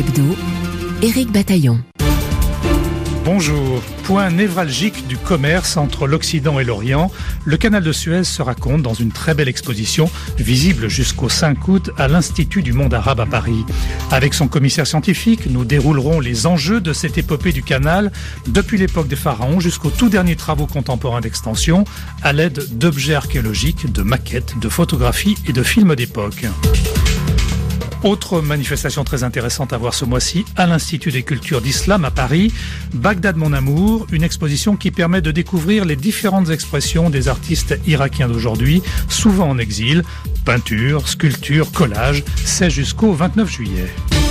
Hebdo, Éric Bataillon. Bonjour. Point névralgique du commerce entre l'Occident et l'Orient, le canal de Suez se raconte dans une très belle exposition visible jusqu'au 5 août à l'Institut du monde arabe à Paris. Avec son commissaire scientifique, nous déroulerons les enjeux de cette épopée du canal depuis l'époque des pharaons jusqu'aux tout derniers travaux contemporains d'extension à l'aide d'objets archéologiques, de maquettes, de photographies et de films d'époque. Autre manifestation très intéressante à voir ce mois-ci à l'Institut des cultures d'Islam à Paris, Bagdad mon amour, une exposition qui permet de découvrir les différentes expressions des artistes irakiens d'aujourd'hui, souvent en exil, peinture, sculpture, collage, c'est jusqu'au 29 juillet.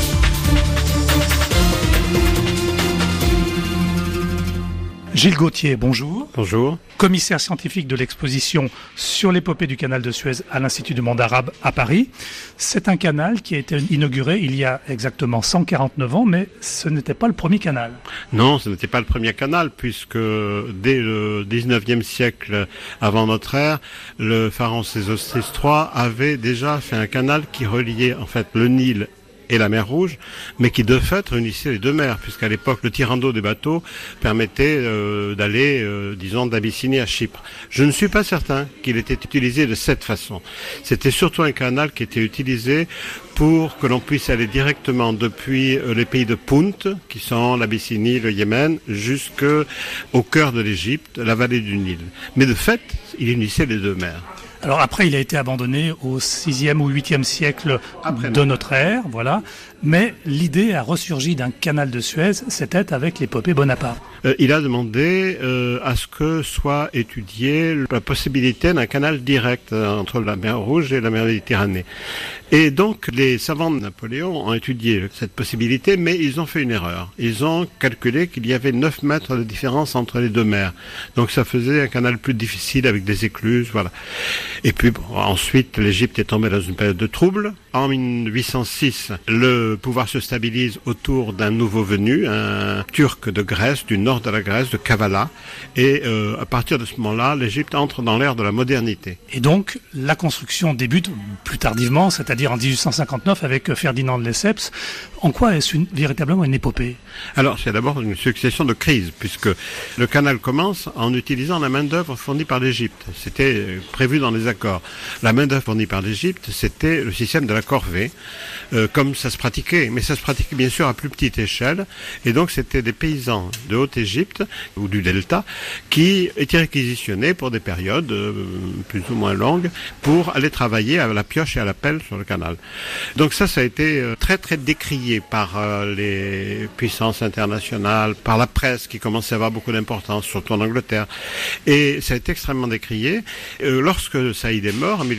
Gilles Gauthier, bonjour. Bonjour. Commissaire scientifique de l'exposition sur l'épopée du canal de Suez à l'Institut du monde arabe à Paris. C'est un canal qui a été inauguré il y a exactement 149 ans, mais ce n'était pas le premier canal. Non, ce n'était pas le premier canal, puisque dès le 19e siècle avant notre ère, le pharaon Sésostris III avait déjà fait un canal qui reliait en fait le Nil et la mer Rouge, mais qui de fait réunissait les deux mers, puisqu'à l'époque le tirant d'eau des bateaux permettait d'aller, disons, d'Abyssinie à Chypre. Je ne suis pas certain qu'il était utilisé de cette façon. C'était surtout un canal qui était utilisé pour que l'on puisse aller directement depuis les pays de Punt, qui sont l'Abyssinie, le Yémen, jusqu'au cœur de l'Égypte, la vallée du Nil. Mais de fait, il unissait les deux mers. Alors après, il a été abandonné au 6e ou 8e siècle de notre ère, voilà. Mais l'idée a ressurgi d'un canal de Suez, c'était avec l'épopée Bonaparte. Il a demandé à ce que soit étudiée la possibilité d'un canal direct entre la mer Rouge et la mer Méditerranée. Et donc, les savants de Napoléon ont étudié cette possibilité, mais ils ont fait une erreur. Ils ont calculé qu'il y avait 9 mètres de différence entre les deux mers. Donc, ça faisait un canal plus difficile avec des écluses, voilà. Et puis, ensuite, l'Égypte est tombée dans une période de trouble. En 1806, le pouvoir se stabilise autour d'un nouveau venu, un Turc de Grèce, du nord de la Grèce, de Kavala. Et à partir de ce moment-là, l'Égypte entre dans l'ère de la modernité. Et donc, la construction débute plus tardivement, c'est-à-dire en 1859 avec Ferdinand de Lesseps. En quoi est-ce véritablement une épopée ? Alors, c'est d'abord une succession de crises, puisque le canal commence en utilisant la main-d'œuvre fournie par l'Égypte. C'était prévu dans les accords. La main-d'œuvre fournie par l'Égypte, c'était le système de la corvée, comme ça se pratiquait. Mais ça se pratiquait bien sûr à plus petite échelle. Et donc, c'était des paysans de Haute-Égypte, ou du Delta, qui étaient réquisitionnés pour des périodes plus ou moins longues, pour aller travailler à la pioche et à la pelle sur le canal. Donc ça a été très très décrié par les puissances internationales, par la presse qui commençait à avoir beaucoup d'importance, surtout en Angleterre. Et ça a été extrêmement décrié. Lorsque Saïd est mort, en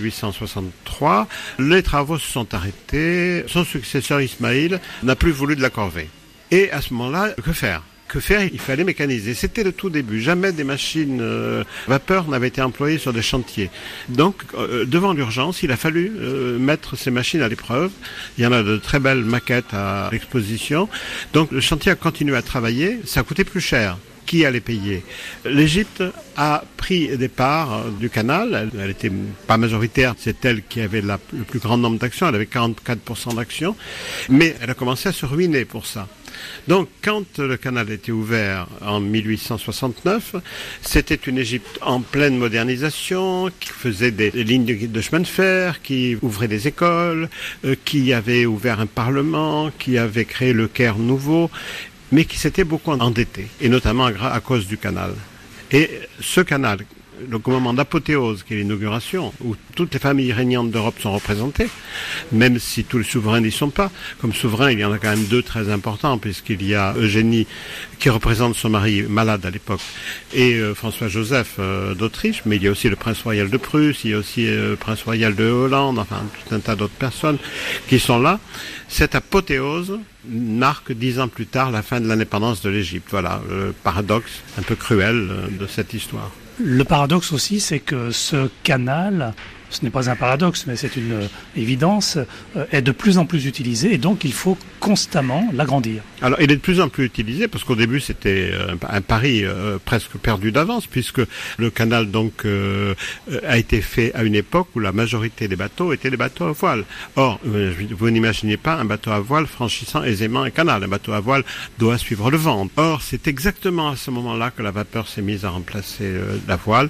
1863, les travaux se sont arrêtés. Son successeur Ismaïl n'a plus voulu de la corvée. Et à ce moment-là, que faire ? Il fallait mécaniser. C'était le tout début. Jamais des machines vapeur n'avaient été employées sur des chantiers. Donc, devant l'urgence, il a fallu mettre ces machines à l'épreuve. Il y en a de très belles maquettes à l'exposition. Donc, le chantier a continué à travailler. Ça a coûté plus cher. Qui allait payer ? L'Égypte a pris des parts du canal. Elle n'était pas majoritaire. C'est elle qui avait le plus grand nombre d'actions. Elle avait 44% d'actions. Mais elle a commencé à se ruiner pour ça. Donc, quand le canal a été ouvert en 1869, c'était une Égypte en pleine modernisation, qui faisait des lignes de chemin de fer, qui ouvrait des écoles, qui avait ouvert un parlement, qui avait créé le Caire nouveau, mais qui s'était beaucoup endetté, et notamment à cause du canal. Et ce canal, le moment d'apothéose, qui est l'inauguration, où toutes les familles régnantes d'Europe sont représentées, même si tous les souverains n'y sont pas. Comme souverains, il y en a quand même 2 très importants, puisqu'il y a Eugénie, qui représente son mari malade à l'époque, et François-Joseph d'Autriche, mais il y a aussi le prince royal de Prusse, il y a aussi le prince royal de Hollande, enfin tout un tas d'autres personnes qui sont là. Cette apothéose marque 10 ans plus tard la fin de l'indépendance de l'Égypte. Voilà, le paradoxe un peu cruel de cette histoire. Le paradoxe aussi, c'est que ce canal ce n'est pas un paradoxe, mais c'est une évidence, est de plus en plus utilisé et donc il faut constamment l'agrandir. Alors il est de plus en plus utilisé parce qu'au début c'était un pari presque perdu d'avance puisque le canal donc a été fait à une époque où la majorité des bateaux étaient des bateaux à voile. Or, vous n'imaginez pas un bateau à voile franchissant aisément un canal. Un bateau à voile doit suivre le vent. Or, c'est exactement à ce moment-là que la vapeur s'est mise à remplacer la voile.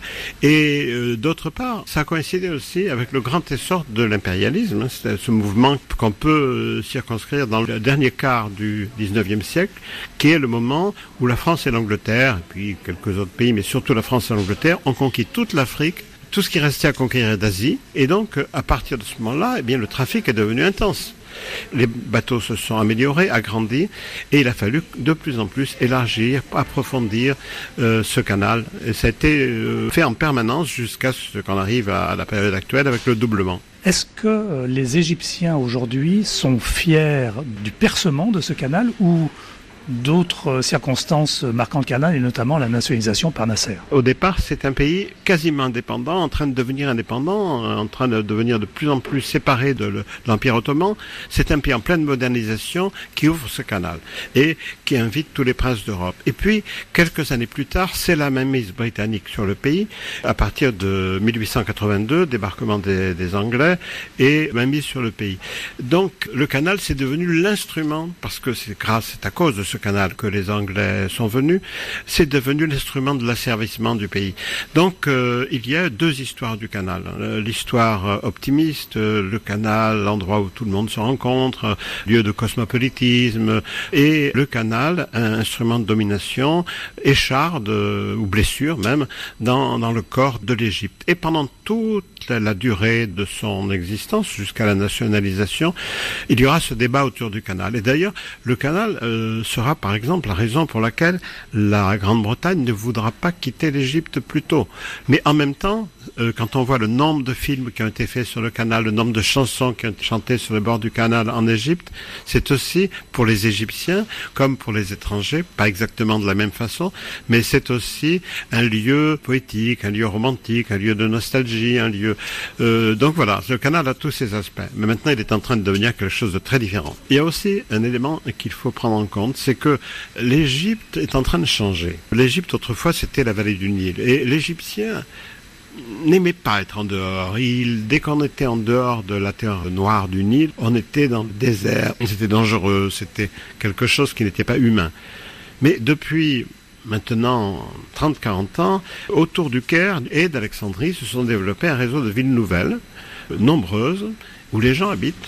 Et d'autre part, ça a coïncidé aussi avec le grand essor de l'impérialisme. C'est ce mouvement qu'on peut circonscrire dans le dernier quart du 19e siècle, qui est le moment où la France et l'Angleterre, et puis quelques autres pays, mais surtout la France et l'Angleterre, ont conquis toute l'Afrique, tout ce qui restait à conquérir d'Asie. Et donc, à partir de ce moment-là, eh bien, le trafic est devenu intense. Les bateaux se sont améliorés, agrandis, et il a fallu de plus en plus élargir, approfondir ce canal. Et ça a été fait en permanence jusqu'à ce qu'on arrive à la période actuelle avec le doublement. Est-ce que les Égyptiens aujourd'hui sont fiers du percement de ce canal ou d'autres circonstances marquant le canal et notamment la nationalisation par Nasser? Au départ, c'est un pays quasiment indépendant, en train de devenir indépendant, en train de devenir de plus en plus séparé de l'Empire ottoman. C'est un pays en pleine modernisation qui ouvre ce canal et qui invite tous les princes d'Europe. Et puis, quelques années plus tard, c'est la mainmise britannique sur le pays, à partir de 1882, débarquement des Anglais et mainmise sur le pays. Donc, le canal, c'est devenu l'instrument, parce que c'est à cause de ce canal que les Anglais sont venus, c'est devenu l'instrument de l'asservissement du pays. Donc il y a deux histoires du canal. L'histoire optimiste, le canal, l'endroit où tout le monde se rencontre, lieu de cosmopolitisme, et le canal, un instrument de domination, écharde ou blessure même, dans le corps de l'Égypte. Et pendant toute la durée de son existence, jusqu'à la nationalisation, il y aura ce débat autour du canal. Et d'ailleurs, le canal sera par exemple la raison pour laquelle la Grande-Bretagne ne voudra pas quitter l'Égypte plus tôt. Mais en même temps, quand on voit le nombre de films qui ont été faits sur le canal, le nombre de chansons qui ont été chantées sur le bord du canal en Égypte, c'est aussi pour les Égyptiens, comme pour les étrangers, pas exactement de la même façon, mais c'est aussi un lieu poétique, un lieu romantique, un lieu de nostalgie, un lieu... donc voilà, le canal a tous ces aspects. Mais maintenant, il est en train de devenir quelque chose de très différent. Il y a aussi un élément qu'il faut prendre en compte, c'est que l'Égypte est en train de changer. L'Égypte, autrefois, c'était la vallée du Nil. Et l'Égyptien n'aimait pas être en dehors. Dès qu'on était en dehors de la terre noire du Nil, on était dans le désert. C'était dangereux, c'était quelque chose qui n'était pas humain. Mais depuis maintenant 30-40 ans, autour du Caire et d'Alexandrie se sont développés un réseau de villes nouvelles, nombreuses, où les gens habitent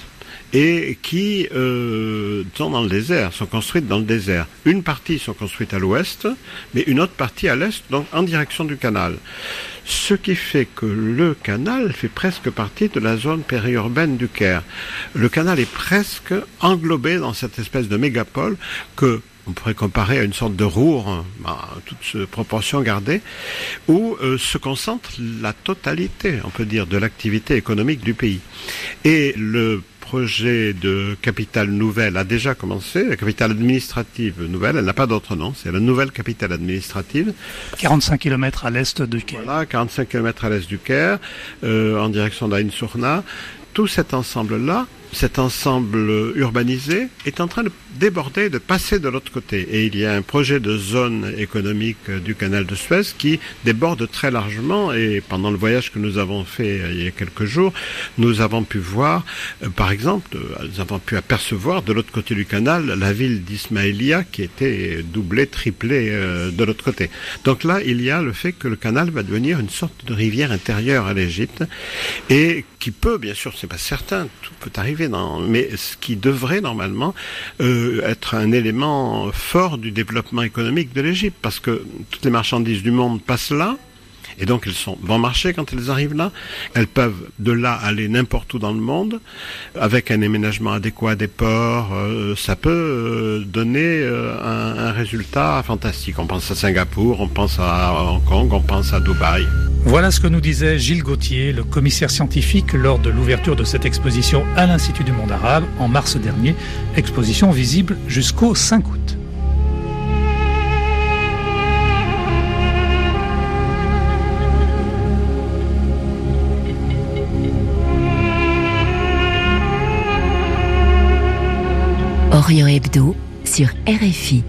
et qui sont dans le désert, sont construites dans le désert. Une partie sont construites à l'ouest, mais une autre partie à l'est, donc en direction du canal. Ce qui fait que le canal fait presque partie de la zone périurbaine du Caire. Le canal est presque englobé dans cette espèce de mégapole que on pourrait comparer à une sorte de Roure, toute proportion gardée, où se concentre la totalité, on peut dire, de l'activité économique du pays. Et le projet de capitale nouvelle a déjà commencé, la capitale administrative nouvelle, elle n'a pas d'autre nom, c'est la nouvelle capitale administrative. 45 km à l'est du Caire. Voilà, 45 km à l'est du Caire, en direction d'Ain Sourna. Tout cet ensemble-là, cet ensemble urbanisé, est en train de déborder, de passer de l'autre côté. Et il y a un projet de zone économique du canal de Suez qui déborde très largement. Et pendant le voyage que nous avons fait il y a quelques jours, nous avons pu voir, par exemple, nous avons pu apercevoir de l'autre côté du canal la ville d'Ismaïlia qui était doublée, triplée de l'autre côté. Donc là, il y a le fait que le canal va devenir une sorte de rivière intérieure à l'Égypte et qui peut, bien sûr, c'est pas certain, tout peut arriver, mais ce qui devrait normalement être un élément fort du développement économique de l'Égypte, parce que toutes les marchandises du monde passent là, et donc elles sont bon marché quand elles arrivent là. Elles peuvent de là aller n'importe où dans le monde, avec un aménagement adéquat des ports, ça peut donner un résultat fantastique. On pense à Singapour, on pense à Hong Kong, on pense à Dubaï. Voilà ce que nous disait Gilles Gauthier, le commissaire scientifique, lors de l'ouverture de cette exposition à l'Institut du monde arabe en mars dernier, exposition visible jusqu'au 5 août. Orient Hebdo sur RFI.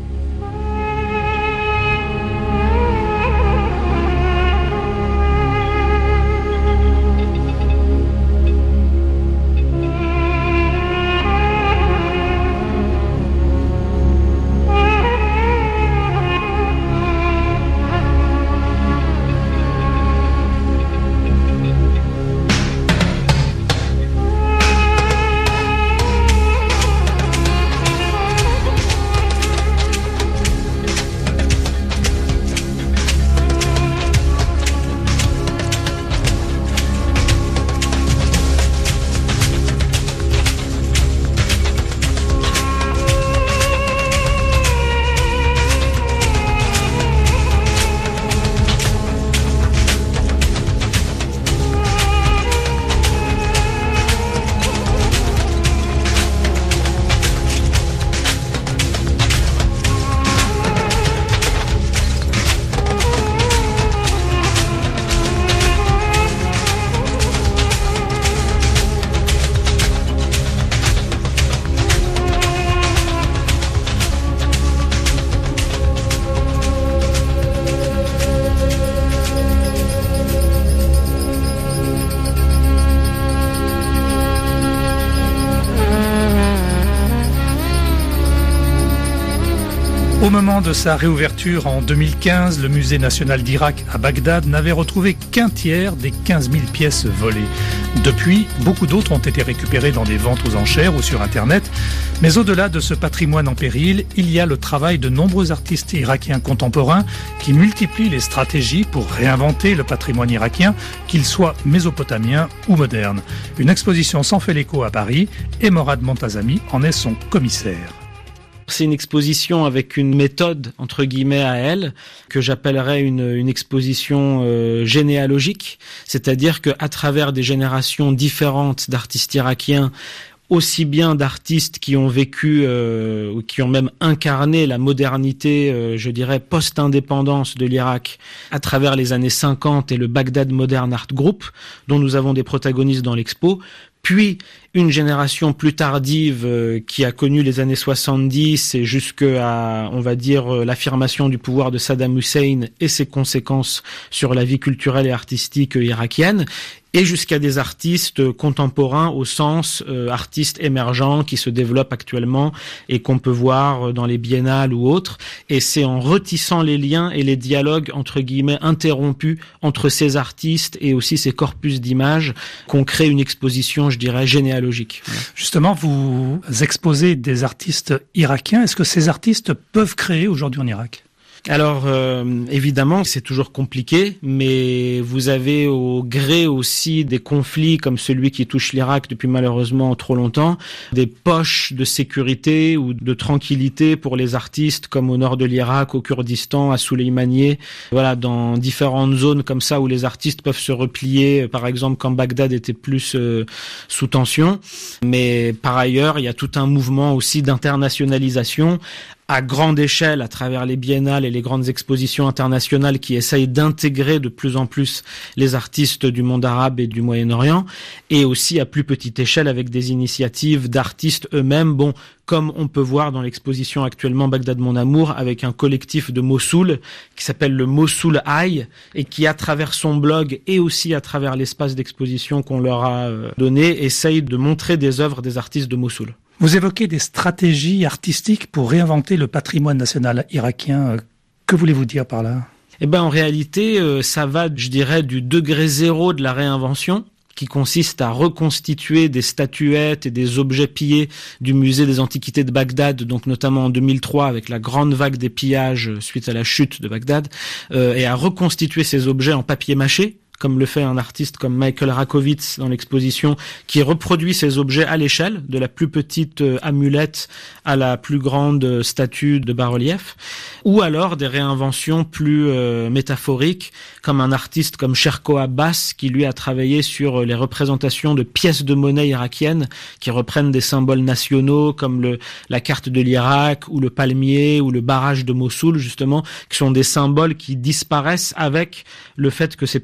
Au moment de sa réouverture en 2015, le musée national d'Irak à Bagdad n'avait retrouvé qu'un tiers des 15 000 pièces volées. Depuis, beaucoup d'autres ont été récupérées dans des ventes aux enchères ou sur Internet. Mais au-delà de ce patrimoine en péril, il y a le travail de nombreux artistes irakiens contemporains qui multiplient les stratégies pour réinventer le patrimoine irakien, qu'il soit mésopotamien ou moderne. Une exposition s'en fait l'écho à Paris et Morad Montazami en est son commissaire. C'est une exposition avec une méthode, entre guillemets, à elle, que j'appellerais une exposition généalogique. C'est-à-dire qu'à travers des générations différentes d'artistes irakiens, aussi bien d'artistes qui ont vécu, ou qui ont même incarné la modernité, je dirais, post-indépendance de l'Irak, à travers les années 50 et le Baghdad Modern Art Group, dont nous avons des protagonistes dans l'expo, puis une génération plus tardive qui a connu les années 70 et jusqu'à, on va dire, l'affirmation du pouvoir de Saddam Hussein et ses conséquences sur la vie culturelle et artistique irakienne, et jusqu'à des artistes contemporains au sens artistes émergents qui se développent actuellement et qu'on peut voir dans les biennales ou autres. Et c'est en retissant les liens et les dialogues, entre guillemets, interrompus entre ces artistes et aussi ces corpus d'images qu'on crée une exposition, je dirais, généalogique. Justement, vous exposez des artistes irakiens. Est-ce que ces artistes peuvent créer aujourd'hui en Irak ? Alors, évidemment, c'est toujours compliqué, mais vous avez au gré aussi des conflits comme celui qui touche l'Irak depuis malheureusement trop longtemps, des poches de sécurité ou de tranquillité pour les artistes comme au nord de l'Irak, au Kurdistan, à Soleimaniye, voilà, dans différentes zones comme ça où les artistes peuvent se replier, par exemple quand Bagdad était plus sous tension. Mais par ailleurs, il y a tout un mouvement aussi d'internationalisation à grande échelle à travers les biennales et les grandes expositions internationales qui essayent d'intégrer de plus en plus les artistes du monde arabe et du Moyen-Orient, et aussi à plus petite échelle avec des initiatives d'artistes eux-mêmes, comme on peut voir dans l'exposition actuellement Bagdad Mon Amour, avec un collectif de Mossoul qui s'appelle le Mossoul Eye et qui, à travers son blog et aussi à travers l'espace d'exposition qu'on leur a donné, essaye de montrer des œuvres des artistes de Mossoul. Vous évoquez des stratégies artistiques pour réinventer le patrimoine national irakien. Que voulez-vous dire par là ? En réalité, ça va, je dirais, du degré zéro de la réinvention, qui consiste à reconstituer des statuettes et des objets pillés du musée des Antiquités de Bagdad, donc notamment en 2003 avec la grande vague des pillages suite à la chute de Bagdad, et à reconstituer ces objets en papier mâché, comme le fait un artiste comme Michael Rakowitz dans l'exposition, qui reproduit ces objets à l'échelle, de la plus petite amulette à la plus grande statue de bas-relief, ou alors des réinventions plus métaphoriques, comme un artiste comme Sherko Abbas, qui lui a travaillé sur les représentations de pièces de monnaie irakiennes, qui reprennent des symboles nationaux, comme la carte de l'Irak, ou le palmier, ou le barrage de Mossoul, justement, qui sont des symboles qui disparaissent avec le fait que ces pièces de monnaie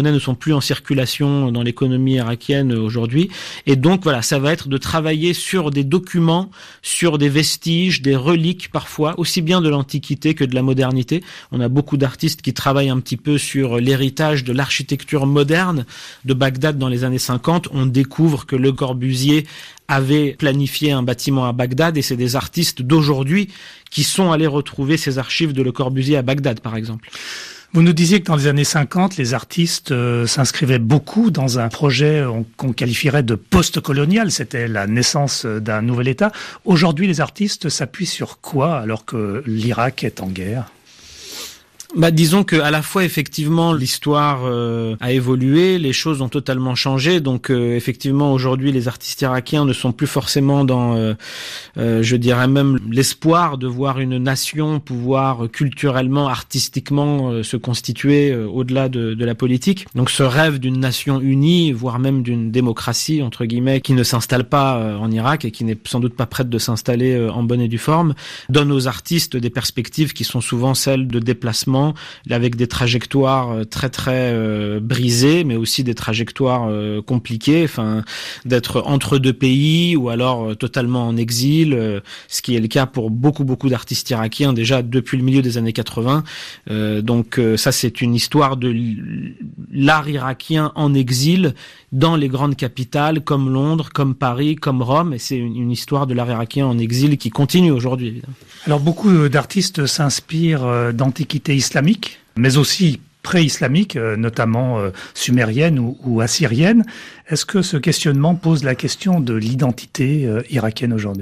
monnaies ne sont plus en circulation dans l'économie irakienne aujourd'hui. Et donc voilà, ça va être de travailler sur des documents, sur des vestiges, des reliques parfois, aussi bien de l'Antiquité que de la modernité. On a beaucoup d'artistes qui travaillent un petit peu sur l'héritage de l'architecture moderne de Bagdad dans les années 50. On découvre que Le Corbusier avait planifié un bâtiment à Bagdad et c'est des artistes d'aujourd'hui qui sont allés retrouver ces archives de Le Corbusier à Bagdad, par exemple. Vous nous disiez que dans les années 50, les artistes s'inscrivaient beaucoup dans un projet qu'on qualifierait de post-colonial. C'était la naissance d'un nouvel État. Aujourd'hui, les artistes s'appuient sur quoi alors que l'Irak est en guerre ? Disons que à la fois effectivement l'histoire a évolué, les choses ont totalement changé. Donc effectivement aujourd'hui les artistes irakiens ne sont plus forcément dans, je dirais même l'espoir de voir une nation pouvoir culturellement, artistiquement se constituer au-delà de la politique. Donc ce rêve d'une nation unie, voire même d'une démocratie entre guillemets, qui ne s'installe pas en Irak et qui n'est sans doute pas prête de s'installer en bonne et due forme, donne aux artistes des perspectives qui sont souvent celles de déplacement, avec des trajectoires très très brisées, mais aussi des trajectoires compliquées, enfin d'être entre deux pays ou alors totalement en exil, ce qui est le cas pour beaucoup d'artistes irakiens déjà depuis le milieu des années 80. Donc ça c'est une histoire de l'art irakien en exil dans les grandes capitales comme Londres, comme Paris, comme Rome, et c'est une histoire de l'art irakien en exil qui continue aujourd'hui évidemment. Alors beaucoup d'artistes s'inspirent d'antiquités islamiques, mais aussi pré-islamiques, notamment sumériennes ou assyriennes. Est-ce que ce questionnement pose la question de l'identité irakienne aujourd'hui ?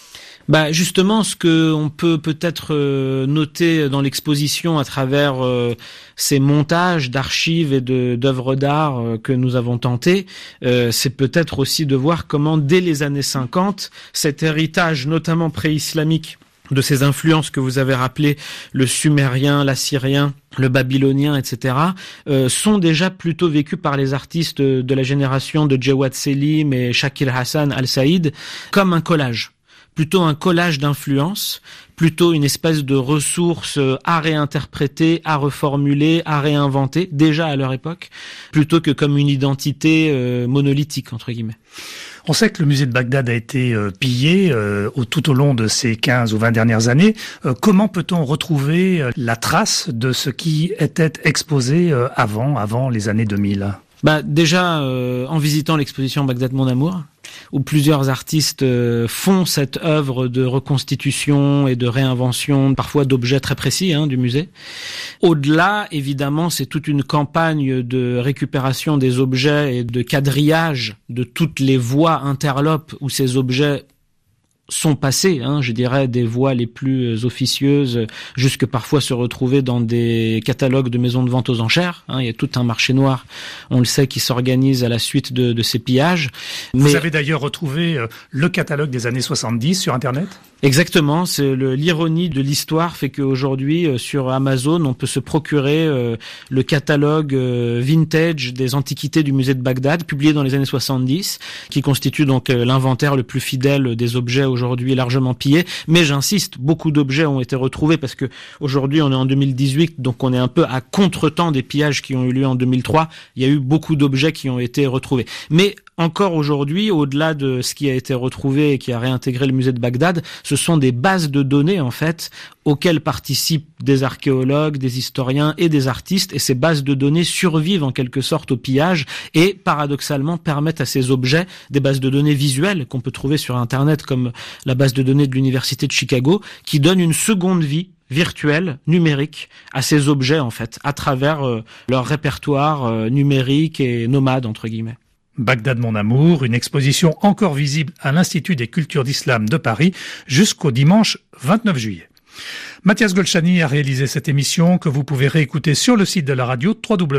Justement, ce que on peut peut-être noter dans l'exposition à travers ces montages d'archives et d'œuvres d'art que nous avons tentés, c'est peut-être aussi de voir comment dès les années 50, cet héritage notamment pré-islamique de ces influences que vous avez rappelées, le sumérien, l'assyrien, le babylonien, etc., sont déjà plutôt vécus par les artistes de la génération de Jawad Selim et Shakir Hassan Al-Saïd comme un collage. Plutôt un collage d'influences, plutôt une espèce de ressources à réinterpréter, à reformuler, à réinventer, déjà à leur époque, plutôt que comme une identité monolithique, entre guillemets. On sait que le musée de Bagdad a été pillé tout au long de ces 15 ou 20 dernières années. Comment peut-on retrouver la trace de ce qui était exposé avant les années 2000 ? Déjà, en visitant l'exposition Bagdad Mon Amour, où plusieurs artistes font cette œuvre de reconstitution et de réinvention, parfois d'objets très précis du musée. Au-delà, évidemment, c'est toute une campagne de récupération des objets et de quadrillage de toutes les voies interlopes où ces objets sont passés, je dirais, des voies les plus officieuses, jusque parfois se retrouver dans des catalogues de maisons de vente aux enchères. Il y a tout un marché noir, on le sait, qui s'organise à la suite de ces pillages. Vous avez d'ailleurs retrouvé le catalogue des années 70 sur Internet ? Exactement, c'est l'ironie de l'histoire fait qu'aujourd'hui sur Amazon on peut se procurer le catalogue vintage des antiquités du musée de Bagdad publié dans les années 70 qui constitue donc l'inventaire le plus fidèle des objets aujourd'hui largement pillés. Mais j'insiste, beaucoup d'objets ont été retrouvés parce que aujourd'hui on est en 2018 donc on est un peu à contre-temps des pillages qui ont eu lieu en 2003. Il y a eu beaucoup d'objets qui ont été retrouvés. Mais encore aujourd'hui, au-delà de ce qui a été retrouvé et qui a réintégré le musée de Bagdad, ce sont des bases de données, en fait, auxquelles participent des archéologues, des historiens et des artistes, et ces bases de données survivent en quelque sorte au pillage et, paradoxalement, permettent à ces objets, des bases de données visuelles qu'on peut trouver sur Internet, comme la base de données de l'Université de Chicago, qui donnent une seconde vie virtuelle, numérique, à ces objets, en fait, à travers leur répertoire numérique et nomade, entre guillemets. Bagdad Mon Amour, une exposition encore visible à l'Institut des cultures d'islam de Paris jusqu'au dimanche 29 juillet. Mathias Golchani a réalisé cette émission que vous pouvez réécouter sur le site de la radio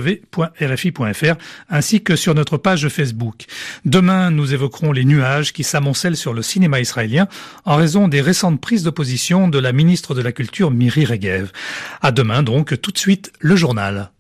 www.rfi.fr ainsi que sur notre page Facebook. Demain, nous évoquerons les nuages qui s'amoncellent sur le cinéma israélien en raison des récentes prises de position de la ministre de la Culture Miri Regev. À demain donc, tout de suite, le journal.